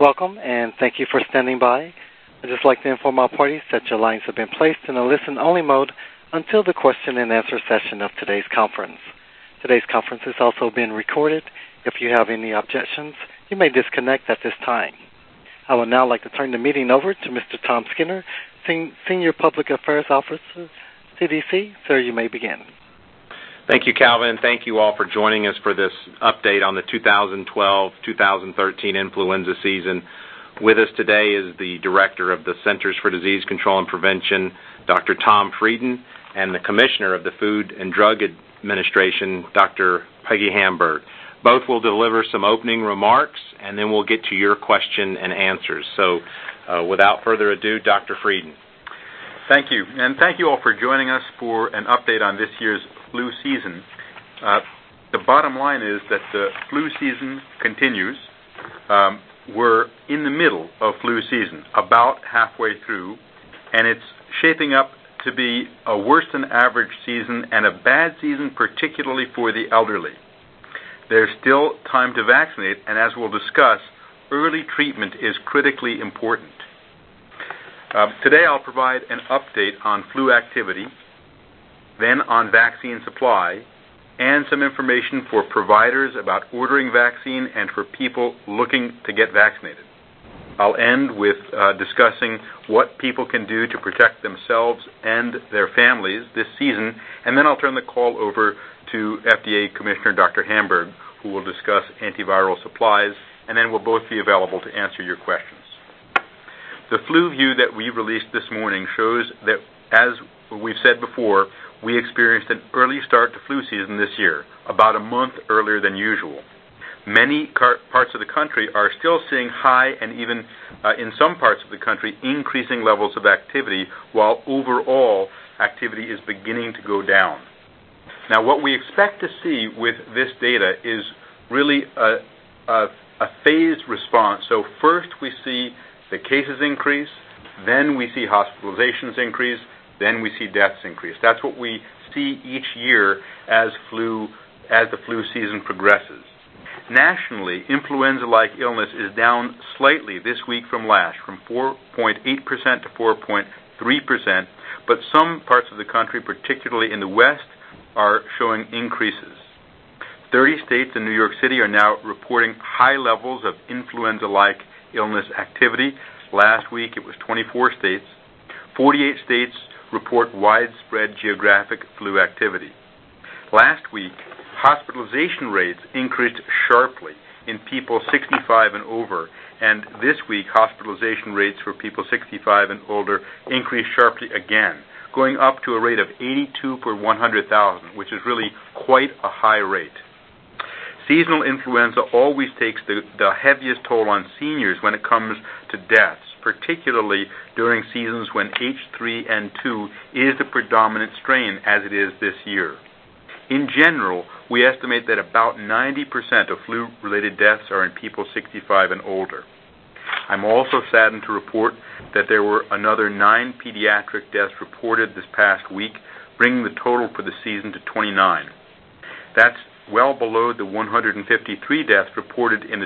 Welcome, and thank you for standing by. I'd just like to inform all parties that your lines have been placed in a listen-only mode until the question-and-answer session of today's conference. Today's conference is also being recorded. If you have any objections, you may disconnect at this time. I would now like to turn the meeting over to Mr. Tom Skinner, Senior Public Affairs Officer, CDC. Sir, you may begin. Thank you, Calvin. Thank you all for joining us for this update on the 2012-2013 influenza season. With us today is the Director of the Centers for Disease Control and Prevention, Dr. Tom Frieden, and the Commissioner of the Food and Drug Administration, Dr. Peggy Hamburg. Both will deliver some opening remarks, and then we'll get to your question and answers. So without further ado, Dr. Frieden. Thank you, and thank you all for joining us for an update on this year's flu season. The bottom line is that the flu season continues. We're in the middle of flu season, about halfway through, and it's shaping up to be a worse than average season and a bad season, particularly for the elderly. There's still time to vaccinate, and as we'll discuss, early treatment is critically important. Today I'll provide an update on flu activity, then on vaccine supply, and some information for providers about ordering vaccine and for people looking to get vaccinated. I'll end with discussing what people can do to protect themselves and their families this season, and then I'll turn the call over to FDA Commissioner Dr. Hamburg, who will discuss antiviral supplies, and then we'll both be available to answer your questions. The flu view that we released this morning shows that, as we've said before, we experienced an early start to flu season this year, about a month earlier than usual. Many parts of the country are still seeing high and even, in some parts of the country, increasing levels of activity, while overall activity is beginning to go down. Now, what we expect to see with this data is really a phased response. So first we see the cases increase, then we see hospitalizations increase, then we see deaths increase. That's what we see each year as the flu season progresses. Nationally, influenza-like illness is down slightly this week from last, from 4.8% to 4.3%, but some parts of the country, particularly in the West, are showing increases. 30 states and New York City are now reporting high levels of influenza-like illness activity. Last week it was 24 states. 48 states report widespread geographic flu activity. Last week, hospitalization rates increased sharply in people 65 and over, and this week hospitalization rates for people 65 and older increased sharply again, going up to a rate of 82 per 100,000, which is really quite a high rate. Seasonal influenza always takes the heaviest toll on seniors when it comes to deaths, particularly during seasons when H3N2 is the predominant strain, as it is this year. In general, we estimate that about 90% of flu-related deaths are in people 65 and older. I'm also saddened to report that there were another 9 pediatric deaths reported this past week, bringing the total for the season to 29. That's well below the 153 deaths reported in the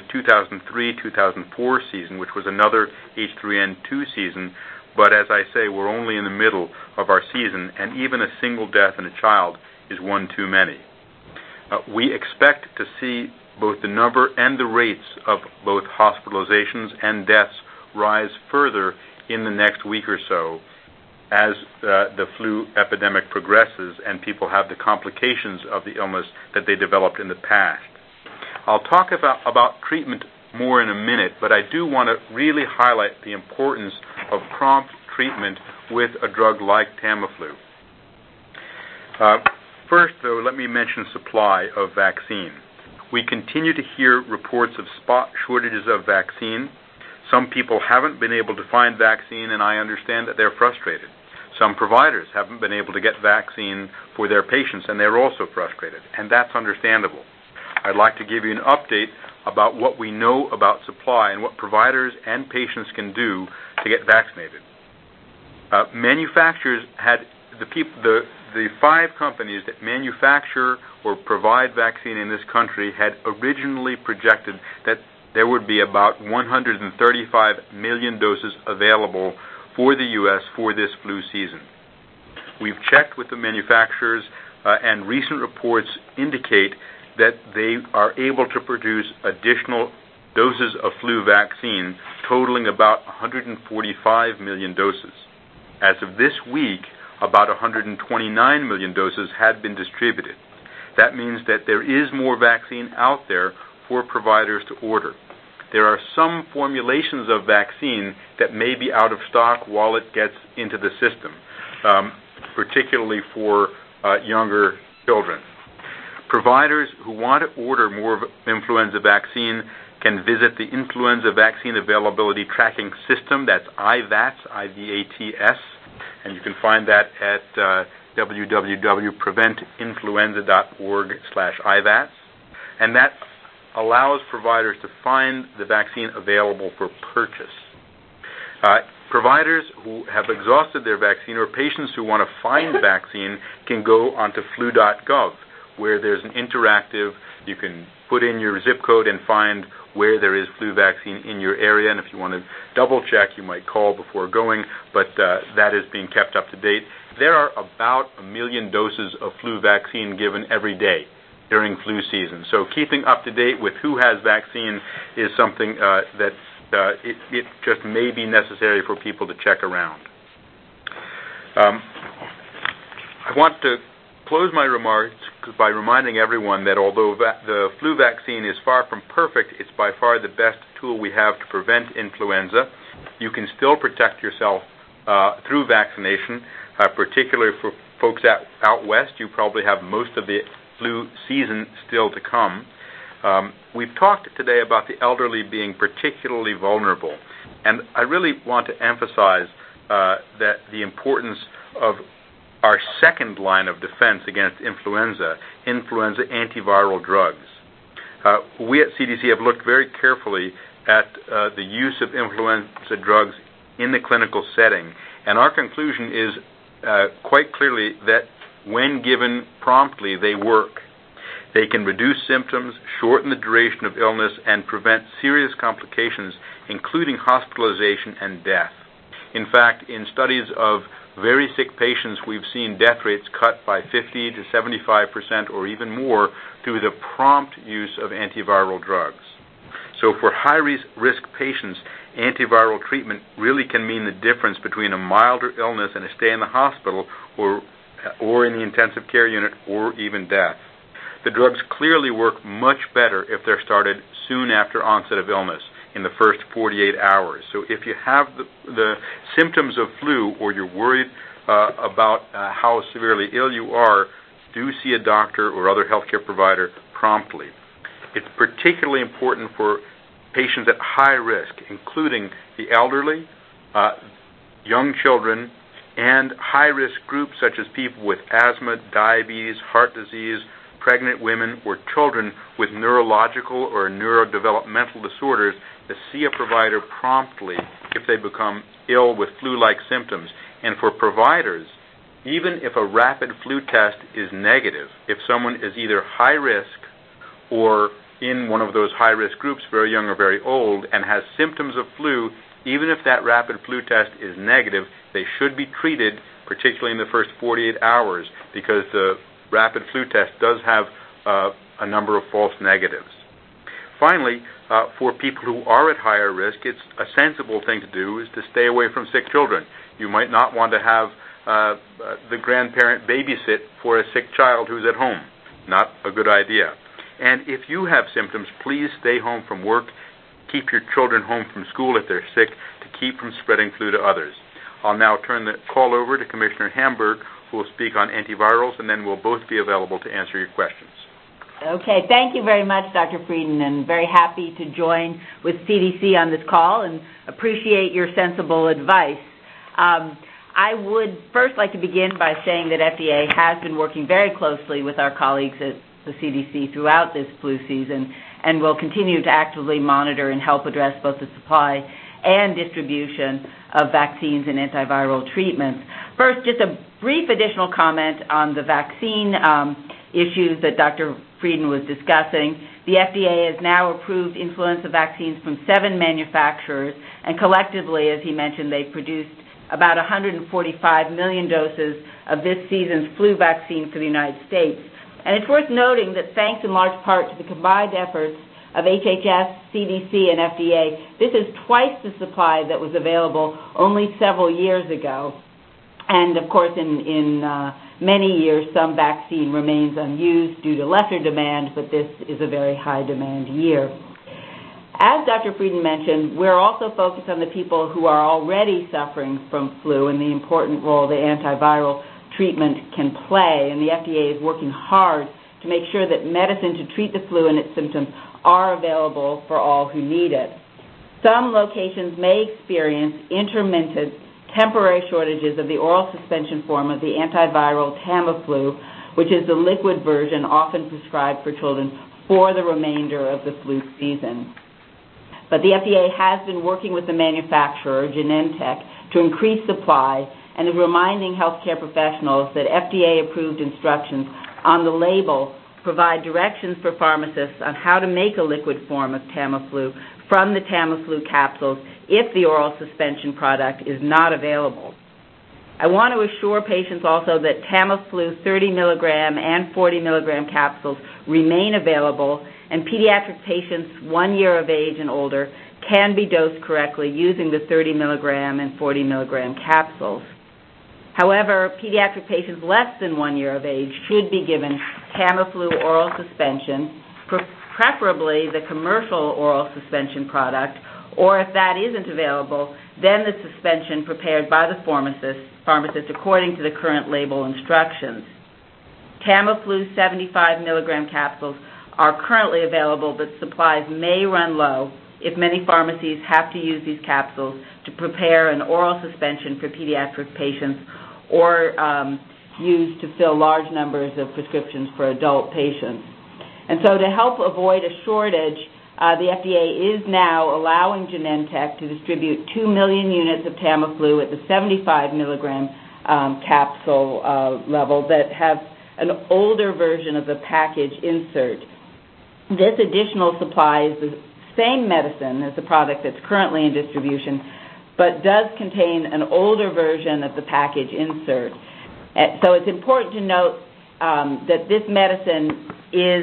2003-2004 season, which was another H3N2 season, but as I say, we're only in the middle of our season, and even a single death in a child is one too many. We expect to see both the number and the rates of both hospitalizations and deaths rise further in the next week or so as the flu epidemic progresses and people have the complications of the illness that they developed in the past. I'll talk about treatment more in a minute, but I do want to really highlight the importance of prompt treatment with a drug like Tamiflu. First, though, let me mention supply of vaccine. We continue to hear reports of spot shortages of vaccine. Some people haven't been able to find vaccine, and I understand that they're frustrated. Some providers haven't been able to get vaccine for their patients, and they're also frustrated, and that's understandable. I'd like to give you an update about what we know about supply and what providers and patients can do to get vaccinated. Manufacturers had the 5 companies that manufacture or provide vaccine in this country had originally projected that there would be about 135 million doses available for the U.S. for this flu season. We've checked with the manufacturers, and recent reports indicate that they are able to produce additional doses of flu vaccine totaling about 145 million doses. As of this week, about 129 million doses had been distributed. That means that there is more vaccine out there for providers to order. There are some formulations of vaccine that may be out of stock while it gets into the system, particularly for younger children. Providers who want to order more of influenza vaccine can visit the Influenza Vaccine Availability Tracking System. That's IVATS, I-V-A-T-S, and you can find that at www.preventinfluenza.org/IVATS, and that allows providers to find the vaccine available for purchase. Providers who have exhausted their vaccine or patients who want to find the vaccine can go onto flu.gov, where there's an interactive, you can put in your zip code and find where there is flu vaccine in your area, and if you want to double check, you might call before going, but that is being kept up to date. There are about 1 million doses of flu vaccine given every day during flu season. So keeping up to date with who has vaccine is something that it just may be necessary for people to check around. I want to close my remarks by reminding everyone that although the flu vaccine is far from perfect, it's by far the best tool we have to prevent influenza. You can still protect yourself through vaccination, particularly for folks out west. You probably have most of the flu season still to come. We've talked today about the elderly being particularly vulnerable, and I really want to emphasize that the importance of our second line of defense against influenza antiviral drugs. We at CDC have looked very carefully at the use of influenza drugs in the clinical setting, and our conclusion is quite clearly that when given promptly, they work. They can reduce symptoms, shorten the duration of illness, and prevent serious complications, including hospitalization and death. In fact, in studies of very sick patients, we've seen death rates cut by 50 to 75% or even more through the prompt use of antiviral drugs. So for high-risk patients, antiviral treatment really can mean the difference between a milder illness and a stay in the hospital or in the intensive care unit or even death. The drugs clearly work much better if they're started soon after onset of illness, in the first 48 hours. So if you have the symptoms of flu or you're worried about how severely ill you are, do see a doctor or other healthcare provider promptly. It's particularly important for patients at high risk, including the elderly, young children, and high-risk groups such as people with asthma, diabetes, heart disease, pregnant women, or children with neurological or neurodevelopmental disorders to see a provider promptly if they become ill with flu-like symptoms. And for providers, even if a rapid flu test is negative, if someone is either high risk or in one of those high-risk groups, very young or very old, and has symptoms of flu, even if that rapid flu test is negative, they should be treated, particularly in the first 48 hours, because the rapid flu test does have a number of false negatives. Finally, for people who are at higher risk, it's a sensible thing to do is to stay away from sick children. You might not want to have the grandparent babysit for a sick child who's at home. Not a good idea. And if you have symptoms, please stay home from work. Keep your children home from school if they're sick to keep from spreading flu to others. I'll now turn the call over to Commissioner Hamburg, who will speak on antivirals, and then we'll both be available to answer your questions. Okay, thank you very much, Dr. Frieden, and very happy to join with CDC on this call and appreciate your sensible advice. I would first like to begin by saying that FDA has been working very closely with our colleagues at the CDC throughout this flu season and will continue to actively monitor and help address both the supply and distribution of vaccines and antiviral treatments. First, just a brief additional comment on the vaccine issues that Dr. Frieden was discussing. The FDA has now approved influenza vaccines from 7 manufacturers, and collectively, as he mentioned, they've produced about 145 million doses of this season's flu vaccine for the United States. And it's worth noting that thanks in large part to the combined efforts of HHS, CDC, and FDA, this is twice the supply that was available only several years ago. And, of course, in many years, some vaccine remains unused due to lesser demand, but this is a very high-demand year. As Dr. Frieden mentioned, we're also focused on the people who are already suffering from flu and the important role the antiviral treatment can play, and the FDA is working hard to make sure that medicine to treat the flu and its symptoms are available for all who need it. Some locations may experience intermittent temporary shortages of the oral suspension form of the antiviral Tamiflu, which is the liquid version often prescribed for children for the remainder of the flu season. But the FDA has been working with the manufacturer, Genentech, to increase supply and is reminding healthcare professionals that FDA-approved instructions on the label provide directions for pharmacists on how to make a liquid form of Tamiflu from the Tamiflu capsules if the oral suspension product is not available. I want to assure patients also that Tamiflu 30 milligram and 40 milligram capsules remain available, and pediatric patients 1 year of age and older can be dosed correctly using the 30 milligram and 40 milligram capsules. However, pediatric patients less than 1 year of age should be given Tamiflu oral suspension, preferably the commercial oral suspension product, or if that isn't available, then the suspension prepared by the pharmacist according to the current label instructions. Tamiflu 75 milligram capsules are currently available, but supplies may run low if many pharmacies have to use these capsules to prepare an oral suspension for pediatric patients or used to fill large numbers of prescriptions for adult patients. And so to help avoid a shortage, the FDA is now allowing Genentech to distribute 2 million units of Tamiflu at the 75 milligram capsule level that have an older version of the package insert. This additional supply is the same medicine as the product that's currently in distribution, but does contain an older version of the package insert. So it's important to note that this medicine is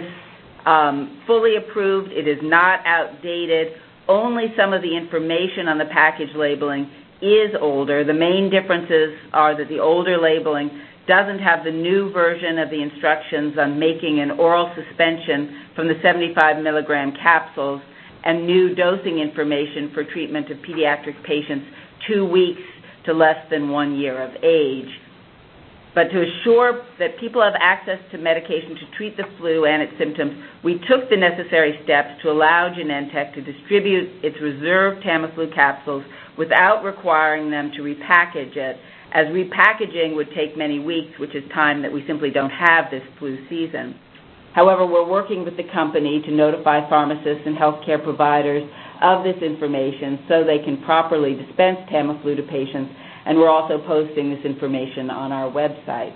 fully approved. It is not outdated. Only some of the information on the package labeling is older. The main differences are that the older labeling doesn't have the new version of the instructions on making an oral suspension from the 75 milligram capsules and new dosing information for treatment of pediatric patients 2 weeks to less than 1 year of age. But to assure that people have access to medication to treat the flu and its symptoms, we took the necessary steps to allow Genentech to distribute its reserved Tamiflu capsules without requiring them to repackage it, as repackaging would take many weeks, which is time that we simply don't have this flu season. However, we're working with the company to notify pharmacists and healthcare providers of this information so they can properly dispense Tamiflu to patients, and we're also posting this information on our website.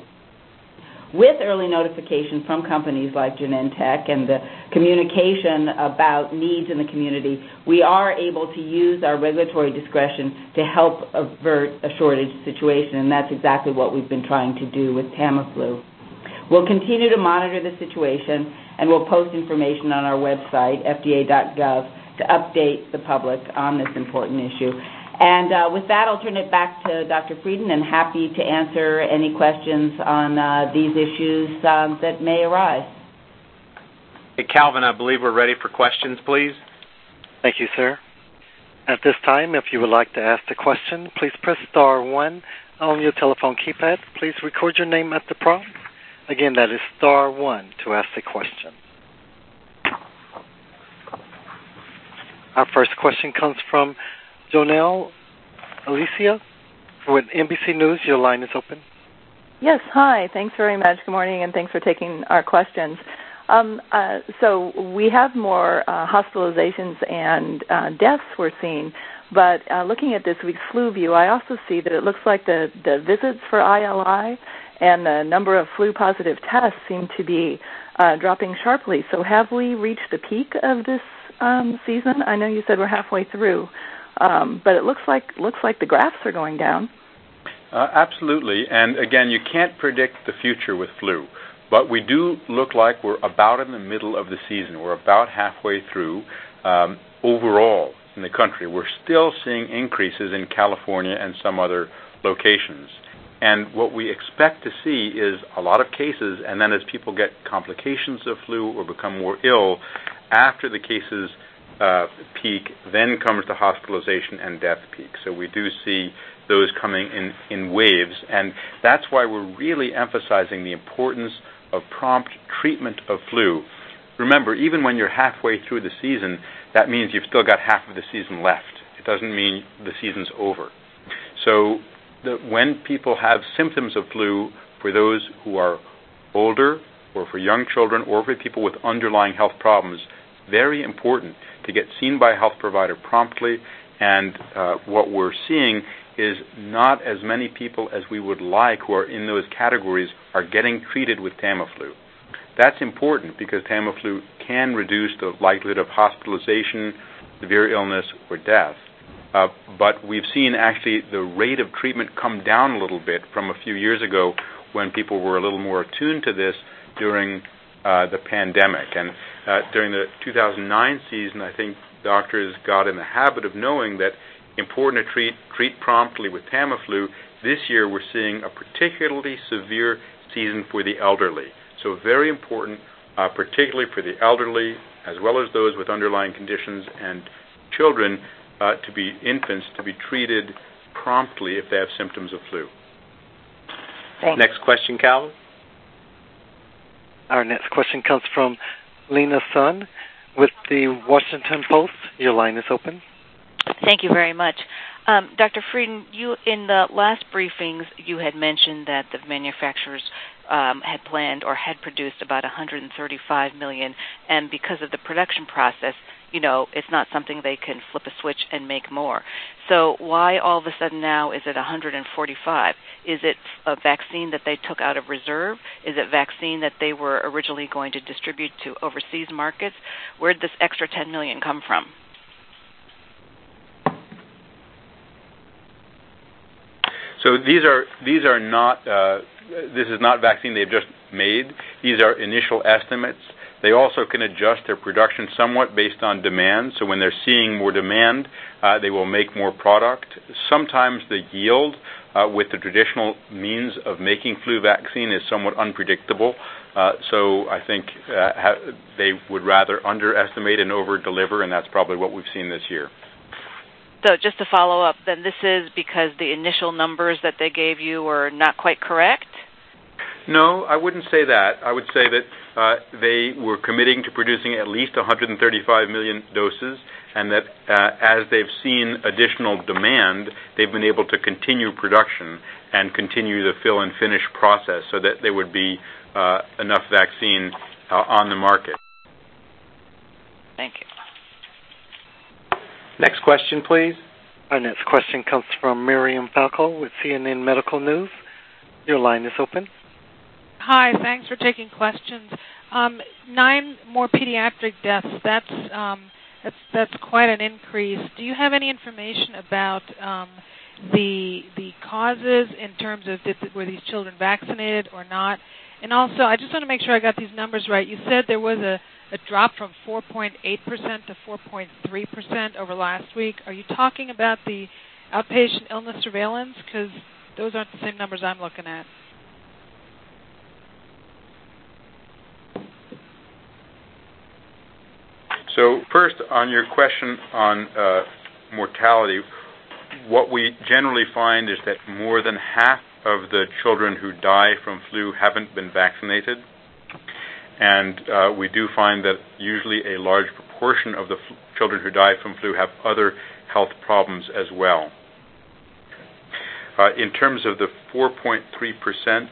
With early notification from companies like Genentech and the communication about needs in the community, we are able to use our regulatory discretion to help avert a shortage situation, and that's exactly what we've been trying to do with Tamiflu. We'll continue to monitor the situation, and we'll post information on our website, fda.gov, to update the public on this important issue. And with that, I'll turn it back to Dr. Frieden, and happy to answer any questions on these issues that may arise. Hey, Calvin, I believe we're ready for questions, please. Thank you, sir. At this time, if you would like to ask a question, please press star 1 on your telephone keypad. Please record your name at the prompt. Again, that is star 1 to ask a question. Our first question comes from Jonelle Alicia with NBC News. Your line is open. Yes, hi. Thanks very much. Good morning, and thanks for taking our questions. So we have more hospitalizations and deaths we're seeing, but looking at this week's flu view, I also see that it looks like the visits for ILI and the number of flu-positive tests seem to be dropping sharply. So have we reached the peak of this season? I know you said we're halfway through, but it looks like the graphs are going down. Absolutely, and again, you can't predict the future with flu, but we do look like we're about in the middle of the season. We're about halfway through overall in the country. We're still seeing increases in California and some other locations. And what we expect to see is a lot of cases, and then as people get complications of flu or become more ill, after the cases peak, then comes the hospitalization and death peak. So we do see those coming in waves, and that's why we're really emphasizing the importance of prompt treatment of flu. Remember, even when you're halfway through the season, that means you've still got half of the season left. It doesn't mean the season's over. So when people have symptoms of flu, for those who are older or for young children or for people with underlying health problems, very important to get seen by a health provider promptly. And what we're seeing is not as many people as we would like who are in those categories are getting treated with Tamiflu. That's important because Tamiflu can reduce the likelihood of hospitalization, severe illness, or death. But we've seen actually the rate of treatment come down a little bit from a few years ago when people were a little more attuned to this during the pandemic. And during the 2009 season, I think doctors got in the habit of knowing that important to treat promptly with Tamiflu. This year we're seeing a particularly severe season for the elderly. So very important, particularly for the elderly, as well as those with underlying conditions and children, infants, to be treated promptly if they have symptoms of flu. Thanks. Next question, Calvin. Our next question comes from Lena Sun with the Washington Post. Your line is open. Thank you very much. Dr. Frieden, you in the last briefings, you had mentioned that the manufacturers had planned or had produced about 135 million, and because of the production process, it's not something they can flip a switch and make more. So why all of a sudden now is it 145? Is it a vaccine that they took out of reserve? Is it vaccine that they were originally going to distribute to overseas markets? Where did this extra 10 million come from? So these are not. This is not vaccine they've just made. These are initial estimates. They also can adjust their production somewhat based on demand. So when they're seeing more demand, they will make more product. Sometimes the yield with the traditional means of making flu vaccine is somewhat unpredictable. So I think they would rather underestimate and over-deliver, and that's probably what we've seen this year. So just to follow up, then this is because the initial numbers that they gave you were not quite correct? No, I wouldn't say that. I would say that they were committing to producing at least 135 million doses, and that as they've seen additional demand, they've been able to continue production and continue the fill and finish process so that there would be enough vaccine on the market. Thank you. Next question, please. Our next question comes from Miriam Falco with CNN Medical News. Your line is open. Hi, thanks for taking questions. 9 more pediatric deaths. That's quite an increase. Do you have any information about the causes in terms of were these children vaccinated or not? And also, I just want to make sure I got these numbers right. You said there was a drop from 4.8% to 4.3% over last week. Are you talking about the outpatient illness surveillance? Because those aren't the same numbers I'm looking at. So first, on your question on mortality, what we generally find is that more than half of the children who die from flu haven't been vaccinated. And we do find that usually a large proportion of the children who die from flu have other health problems as well. In terms of the 4.3%,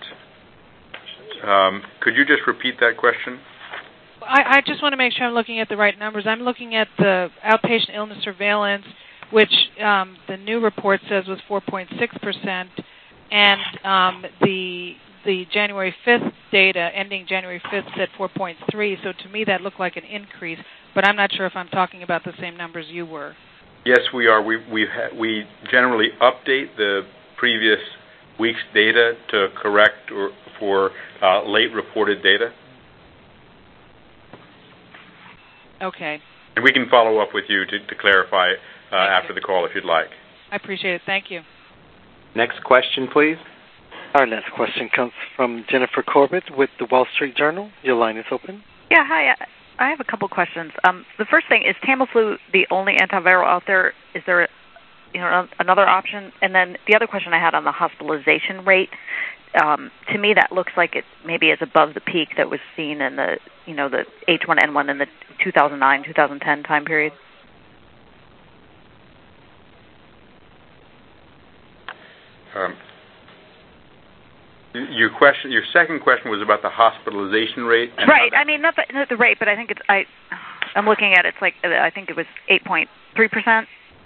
could you just repeat that question? I just want to make sure I'm looking at the right numbers. I'm looking at the outpatient illness surveillance, which the new report says was 4.6%, and the the January 5th data, ending January 5th, said 4.3. So to me, that looked like an increase. But I'm not sure if I'm talking about the same numbers you were. Yes, we are. We generally update the previous week's data to correct or for late reported data. Okay. And we can follow up with you to clarify after the call if you'd like. I appreciate it. Thank you. Next question, please. Our next question comes from Jennifer Corbett with the Wall Street Journal. Your line is open. Yeah, hi. I have a couple questions. The first thing, is Tamiflu the only antiviral out there? Is there another option? And then the other question I had on the hospitalization rate, to me that looks like it maybe is above the peak that was seen in the H1N1 in the 2009-2010 time period. Your second question was about the hospitalization rate. And right. I mean, not the rate, but I think I'm looking at it's like I think it was 8.3%.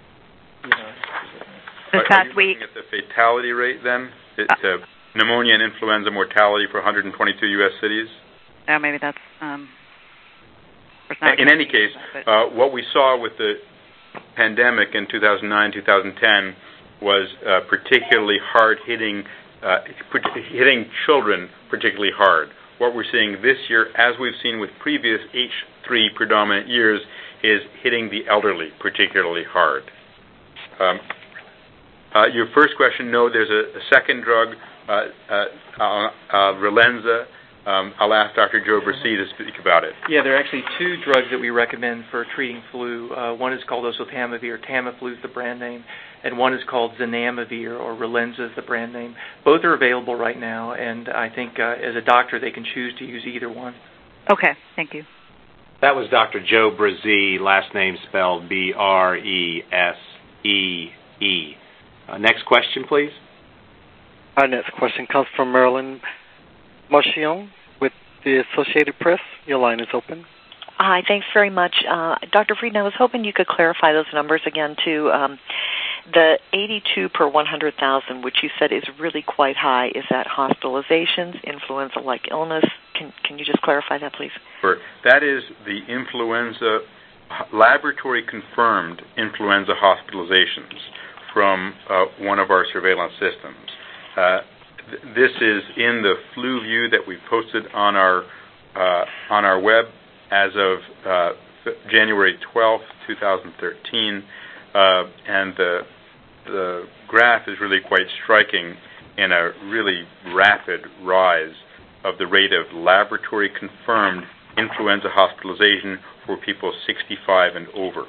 This past week. Looking at the fatality rate then? It's pneumonia and influenza mortality for 122 U.S. cities? Yeah, maybe that's... in any case, what we saw with the pandemic in 2009-2010 was particularly hard-hitting children particularly hard. What we're seeing this year, as we've seen with previous H3 predominant years, is hitting the elderly particularly hard. Your first question, no, there's a second drug, Relenza. I'll ask Dr. Joe Bresee to speak about it. Yeah, there are actually two drugs that we recommend for treating flu. One is called oseltamivir. Tamiflu is the brand name. And one is called zanamivir, or Relenza is the brand name. Both are available right now, and I think as a doctor they can choose to use either one. Okay, thank you. That was Dr. Joe Bresee, last name spelled Bresee. Next question, please. Our next question comes from Marilyn Marchion with the Associated Press. Your line is open. Hi, thanks very much. Dr. Frieden, I was hoping you could clarify those numbers again, too. The 82 per 100,000, which you said is really quite high, is that hospitalizations, influenza-like illness? Can you just clarify that, please? Sure. That is the influenza, laboratory-confirmed influenza hospitalizations from one of our surveillance systems. This is in the flu view that we posted on our web as of January 12th, 2013, and the graph is really quite striking in a really rapid rise of the rate of laboratory-confirmed influenza hospitalization for people 65 and over.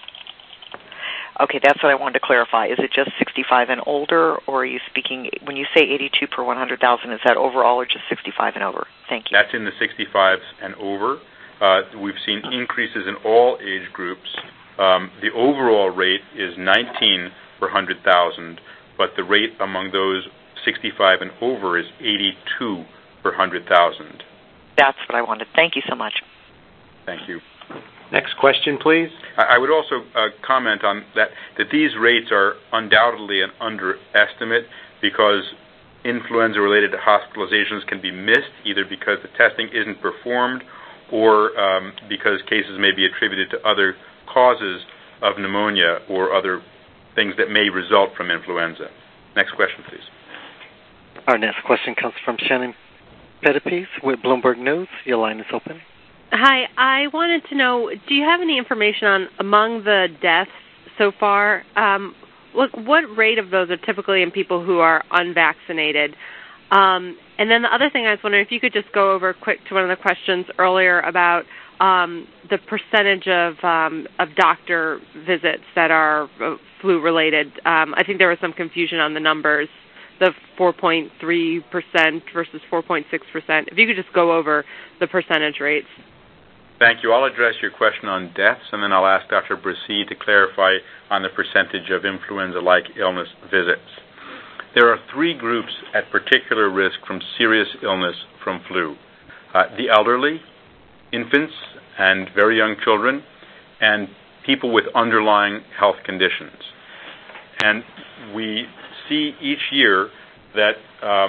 Okay, that's what I wanted to clarify. Is it just 65 and older, or are you speaking, when you say 82 per 100,000, is that overall or just 65 and over? Thank you. That's in the 65s and over. We've seen increases in all age groups. The overall rate is 19 per 100,000, but the rate among those 65 and over is 82 per 100,000. That's what I wanted. Thank you so much. Thank you. Next question, please. I would also comment on that these rates are undoubtedly an underestimate because influenza-related hospitalizations can be missed either because the testing isn't performed or because cases may be attributed to other causes of pneumonia or other things that may result from influenza. Next question, please. Our next question comes from Shannon Pettipies with Bloomberg News. Your line is open. Hi, I wanted to know, do you have any information on among the deaths so far, what rate of those are typically in people who are unvaccinated? And then the other thing I was wondering if you could just go over quick to one of the questions earlier about the percentage of doctor visits that are flu-related. I think there was some confusion on the numbers, the 4.3% versus 4.6%. If you could just go over the percentage rates. Thank you. I'll address your question on deaths, and then I'll ask Dr. Bresee to clarify on the percentage of influenza-like illness visits. There are three groups at particular risk from serious illness from flu. The elderly, infants and very young children, and people with underlying health conditions. And we see each year that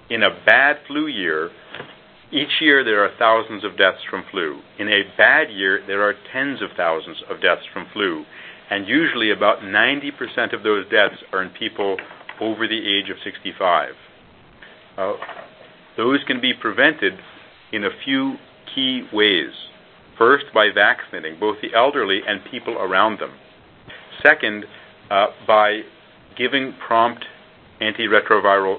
in a bad flu year, each year there are thousands of deaths from flu. In a bad year, there are tens of thousands of deaths from flu. And usually about 90% of those deaths are in people over the age of 65. Those can be prevented in a few key ways. First, by vaccinating both the elderly and people around them. Second, by giving prompt antiviral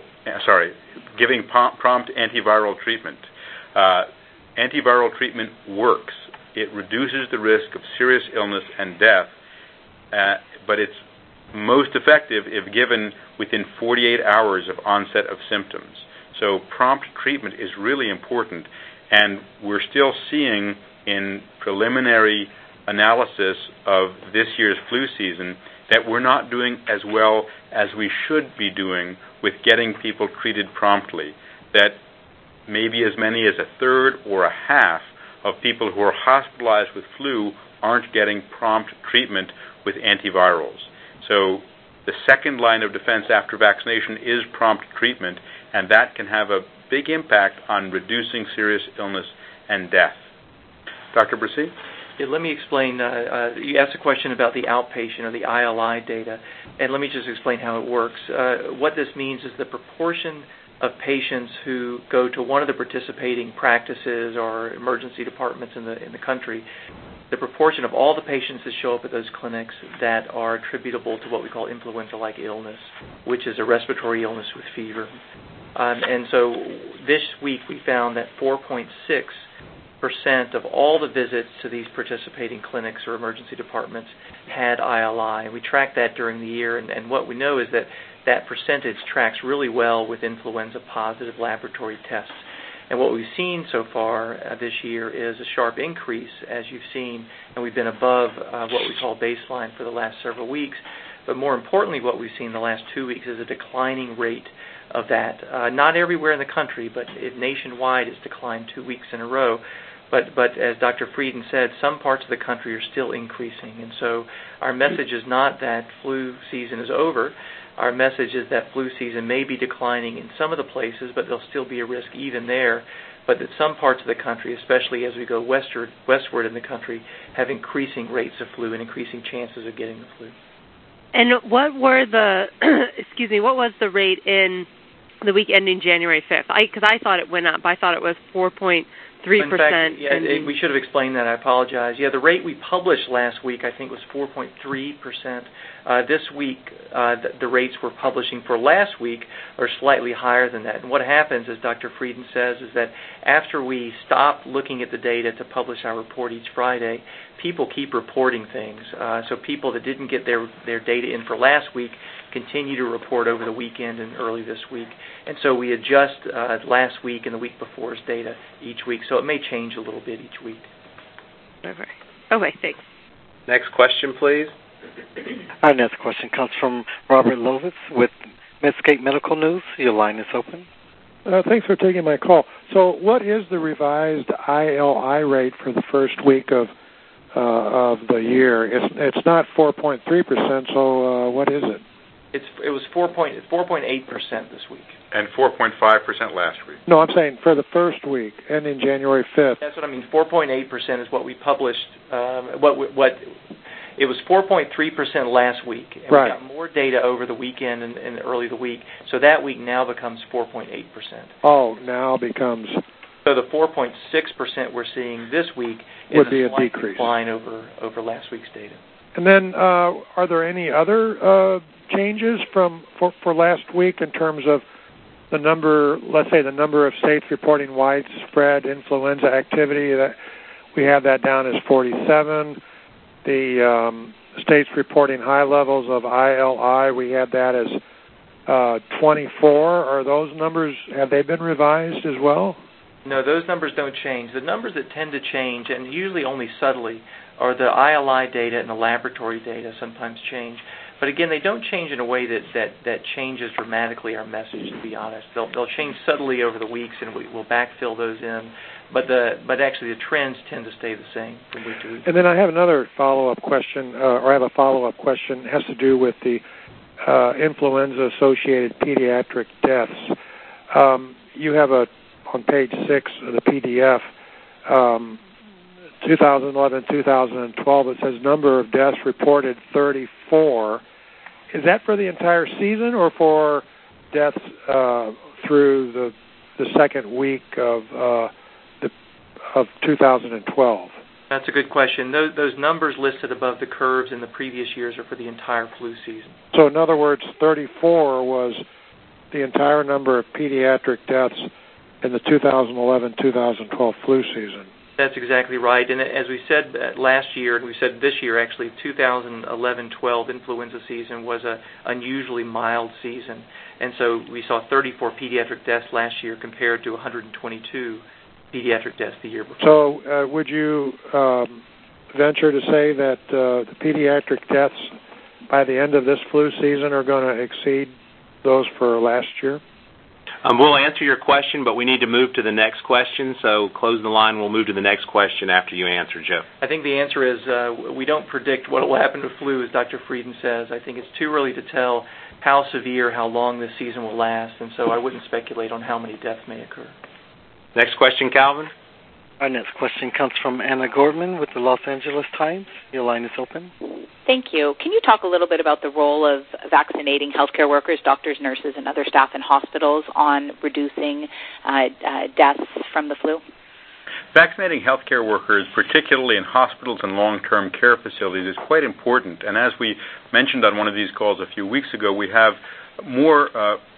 treatment. Antiviral treatment works. It reduces the risk of serious illness and death, but it's most effective if given within 48 hours of onset of symptoms. So prompt treatment is really important, and we're still seeing in preliminary analysis of this year's flu season that we're not doing as well as we should be doing with getting people treated promptly, that maybe as many as a third or a half of people who are hospitalized with flu aren't getting prompt treatment with antivirals. So the second line of defense after vaccination is prompt treatment, and that can have a big impact on reducing serious illness and death. Dr. Bresee? Yeah, let me explain. You asked a question about the outpatient or the ILI data, and let me just explain how it works. What this means is the proportion of patients who go to one of the participating practices or emergency departments in the country, the proportion of all the patients that show up at those clinics that are attributable to what we call influenza-like illness, which is a respiratory illness with fever. And so this week we found that 4.6% of all the visits to these participating clinics or emergency departments had ILI. We tracked that during the year, and what we know is that that percentage tracks really well with influenza-positive laboratory tests. And what we've seen so far this year is a sharp increase, as you've seen, and we've been above what we call baseline for the last several weeks. But more importantly, what we've seen the last 2 weeks is a declining rate of that. Not everywhere in the country, but nationwide it's declined 2 weeks in a row. But as Dr. Frieden said, some parts of the country are still increasing. And so our message is not that flu season is over. Our message is that flu season may be declining in some of the places, but there'll still be a risk even there. But that some parts of the country, especially as we go westward in the country, have increasing rates of flu and increasing chances of getting the flu. And what were the, what was the rate in the week ending January 5th? Because I thought it went up. I thought it was 4.3%. In fact, we should have explained that. I apologize. Yeah, the rate we published last week, I think, was 4.3%. This week, the rates we're publishing for last week are slightly higher than that. And what happens, as Dr. Frieden says, is that after we stop looking at the data to publish our report each Friday, people keep reporting things. So people that didn't get their data in for last week continue to report over the weekend and early this week. And so we adjust last week and the week before's data each week. So it may change a little bit each week. Okay, thanks. Next question, please. Our next question comes from Robert Lovitz with Medscape Medical News. Your line is open. Thanks for taking my call. So what is the revised ILI rate for the first week of the year? It's not 4.3%, so what is it? It was 4.8% this week. And 4.5% last week. No, I'm saying for the first week, ending January 5th. That's what I mean. 4.8% is what we published. It was 4.3% last week. And right. We got more data over the weekend and early the week. So that week now becomes 4.8%. Oh, now becomes. So the 4.6% we're seeing this week is would be a slight decrease. Decline over last week's data. And then, are there any other changes for last week in terms of the number? Let's say the number of states reporting widespread influenza activity. That we have that down as 47. The states reporting high levels of ILI, we had that as 24. Are those numbers, have they been revised as well? No, those numbers don't change. The numbers that tend to change, and usually only subtly, are the ILI data and the laboratory data sometimes change. But again, they don't change in a way that changes dramatically our message, to be honest. They'll change subtly over the weeks, and we'll backfill those in. But actually the trends tend to stay the same from week to week. And then I have another follow-up question, or I have a follow-up question. It has to do with the influenza-associated pediatric deaths. you have on page 6 of the PDF, 2011, 2012, it says number of deaths reported 34. Is that for the entire season or for deaths through the second week of 2012? That's a good question. Those numbers listed above the curves in the previous years are for the entire flu season. So in other words, 34 was the entire number of pediatric deaths in the 2011-2012 flu season. That's exactly right. And as we said last year, and we said this year actually, 2011-12 influenza season was an unusually mild season. And so we saw 34 pediatric deaths last year compared to 122 pediatric deaths the year before. So would you venture to say that the pediatric deaths by the end of this flu season are going to exceed those for last year? We'll answer your question, but we need to move to the next question, so close the line. We'll move to the next question after you answer, Joe. I think the answer is we don't predict what will happen to flu, as Dr. Frieden says. I think it's too early to tell how severe, how long this season will last, and so I wouldn't speculate on how many deaths may occur. Next question, Calvin. Our next question comes from Anna Gordman with the Los Angeles Times. Your line is open. Thank you. Can you talk a little bit about the role of vaccinating healthcare workers, doctors, nurses, and other staff in hospitals on reducing deaths from the flu? Vaccinating healthcare workers, particularly in hospitals and long-term care facilities, is quite important. And as we mentioned on one of these calls a few weeks ago, we have more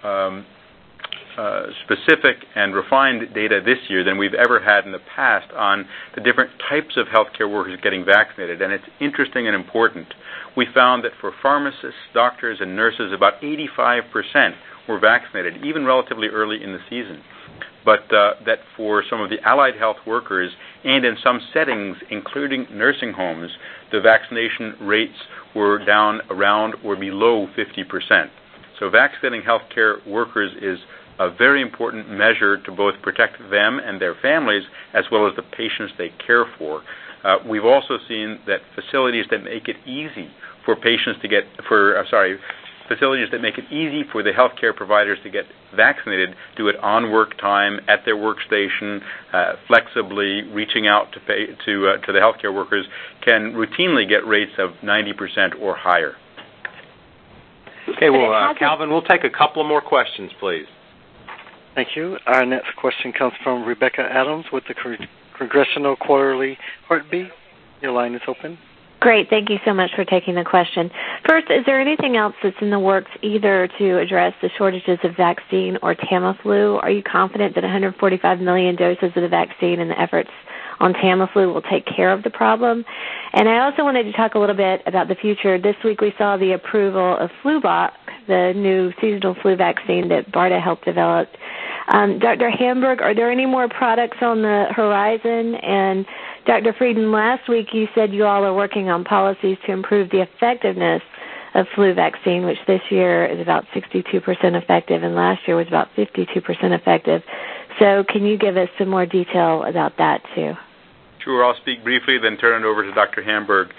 specific and refined data this year than we've ever had in the past on the different types of healthcare workers getting vaccinated, and it's interesting and important. We found that for pharmacists, doctors, and nurses, about 85% were vaccinated, even relatively early in the season. But that for some of the allied health workers, and in some settings, including nursing homes, the vaccination rates were down around or below 50%. So vaccinating healthcare workers is a very important measure to both protect them and their families, as well as the patients they care for. We've also seen that facilities that make it easy for facilities that make it easy for the healthcare providers to get vaccinated do it on work time, at their workstation, flexibly, reaching out to the healthcare workers, can routinely get rates of 90% or higher. Okay, well, Calvin, we'll take a couple of more questions, please. Thank you. Our next question comes from Rebecca Adams with the Congressional Quarterly Heartbeat. Your line is open. Great. Thank you so much for taking the question. First, is there anything else that's in the works either to address the shortages of vaccine or Tamiflu? Are you confident that 145 million doses of the vaccine and the efforts on Tamiflu will take care of the problem? And I also wanted to talk a little bit about the future. This week we saw the approval of Flublok, the new seasonal flu vaccine that BARDA helped develop. Dr. Hamburg, are there any more products on the horizon? And Dr. Frieden, last week you said you all are working on policies to improve the effectiveness of flu vaccine, which this year is about 62% effective, and last year was about 52% effective. So can you give us some more detail about that, too? Sure. I'll speak briefly, then turn it over to Dr. Hamburg.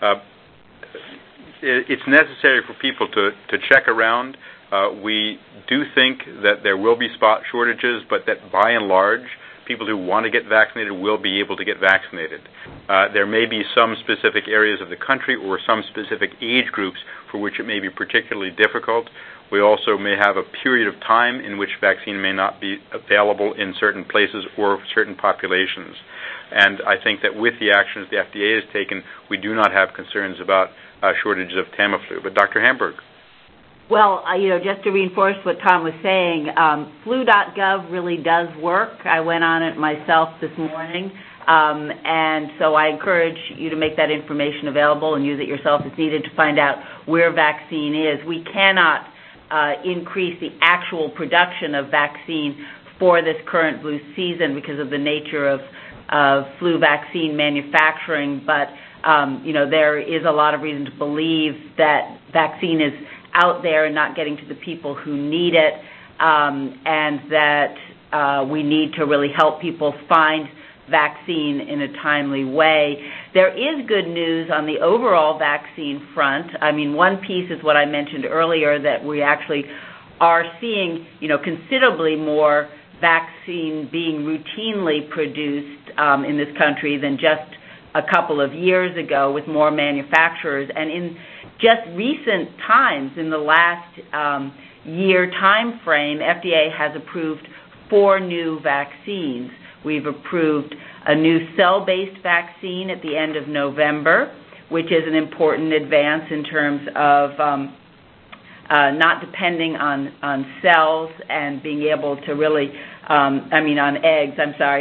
It's necessary for people to check around. We do think that there will be spot shortages, but that by and large, people who want to get vaccinated will be able to get vaccinated. There may be some specific areas of the country or some specific age groups for which it may be particularly difficult. We also may have a period of time in which vaccine may not be available in certain places or certain populations. And I think that with the actions the FDA has taken, we do not have concerns about shortages of Tamiflu. But Dr. Hamburg. Well, just to reinforce what Tom was saying, flu.gov really does work. I went on it myself this morning, and so I encourage you to make that information available and use it yourself if needed to find out where vaccine is. We cannot increase the actual production of vaccine for this current flu season because of the nature of flu vaccine manufacturing, but there is a lot of reason to believe that vaccine is out there and not getting to the people who need it, and that we need to really help people find vaccine in a timely way. There is good news on the overall vaccine front. I mean, one piece is what I mentioned earlier, that we actually are seeing, considerably more vaccine being routinely produced in this country than just a couple of years ago, with more manufacturers. And in just recent times, in the last year time frame, FDA has approved 4 new vaccines. We've approved a new cell-based vaccine at the end of November, which is an important advance in terms of not depending on cells and being able to really, on eggs,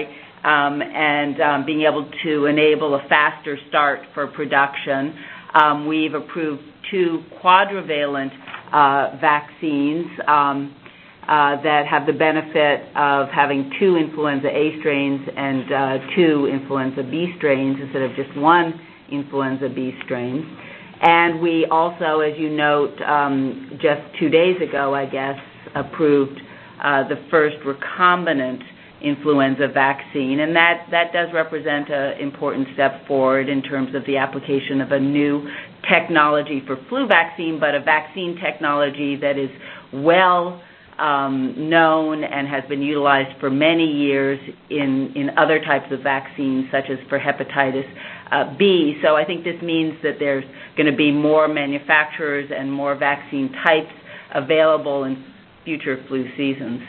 and being able to enable a faster start for production. We've approved 2 quadrivalent vaccines that have the benefit of having 2 influenza A strains and 2 influenza B strains instead of just 1 influenza B strain. And we also, as you note, just 2 days ago, approved the first recombinant influenza vaccine, and that does represent an important step forward in terms of the application of a new technology for flu vaccine, but a vaccine technology that is well known and has been utilized for many years in other types of vaccines, such as for hepatitis B. So I think this means that there's going to be more manufacturers and more vaccine types available in future flu seasons.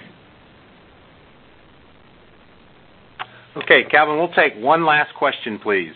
Okay, Calvin, we'll take one last question, please.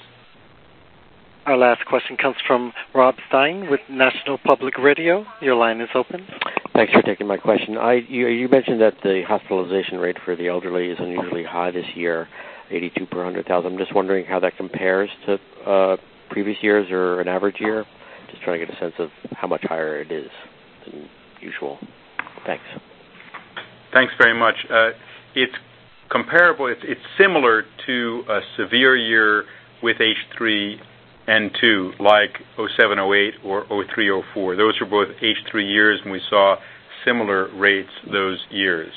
Our last question comes from Rob Stein with National Public Radio. Your line is open. Thanks for taking my question. You mentioned that the hospitalization rate for the elderly is unusually high this year, 82 per 100,000. I'm just wondering how that compares to previous years or an average year. Just trying to get a sense of how much higher it is than usual. Thanks. Thanks very much. It's comparable. It's similar to a severe year with H3N2, like 07-08 or 03-04. Those were both H3 years, and we saw similar rates those years.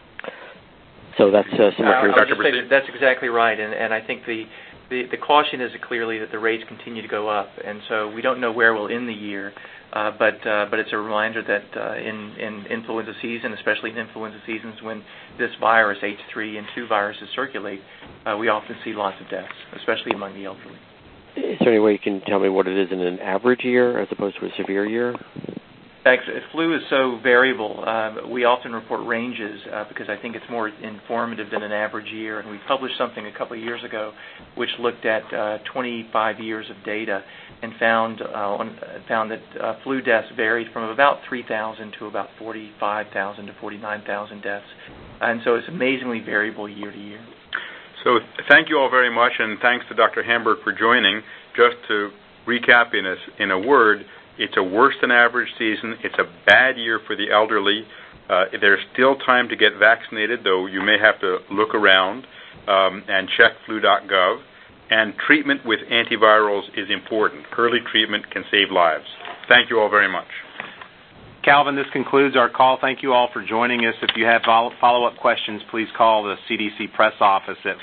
So that's similar. That's exactly right, and I think the caution is clearly that the rates continue to go up, and so we don't know where we'll end the year. But it's a reminder that in influenza season, especially in influenza seasons when this virus, H3N2 viruses, circulate, we often see lots of deaths, especially among the elderly. Is there any way you can tell me what it is in an average year as opposed to a severe year? Thanks. Flu is so variable. We often report ranges because I think it's more informative than an average year. And we published something a couple of years ago which looked at 25 years of data and found that flu deaths varied from about 3,000 to about 45,000 to 49,000 deaths. And so it's amazingly variable year to year. So thank you all very much, and thanks to Dr. Hamburg for joining. Just to recap in a word, it's a worse than average season. It's a bad year for the elderly. There's still time to get vaccinated, though you may have to look around and check flu.gov. And treatment with antivirals is important. Early treatment can save lives. Thank you all very much. Calvin, this concludes our call. Thank you all for joining us. If you have follow-up questions, please call the CDC press office at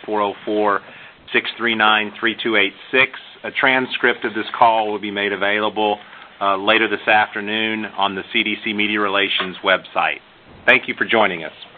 404-639-3286. A transcript of this call will be made available later this afternoon on the CDC Media Relations website. Thank you for joining us.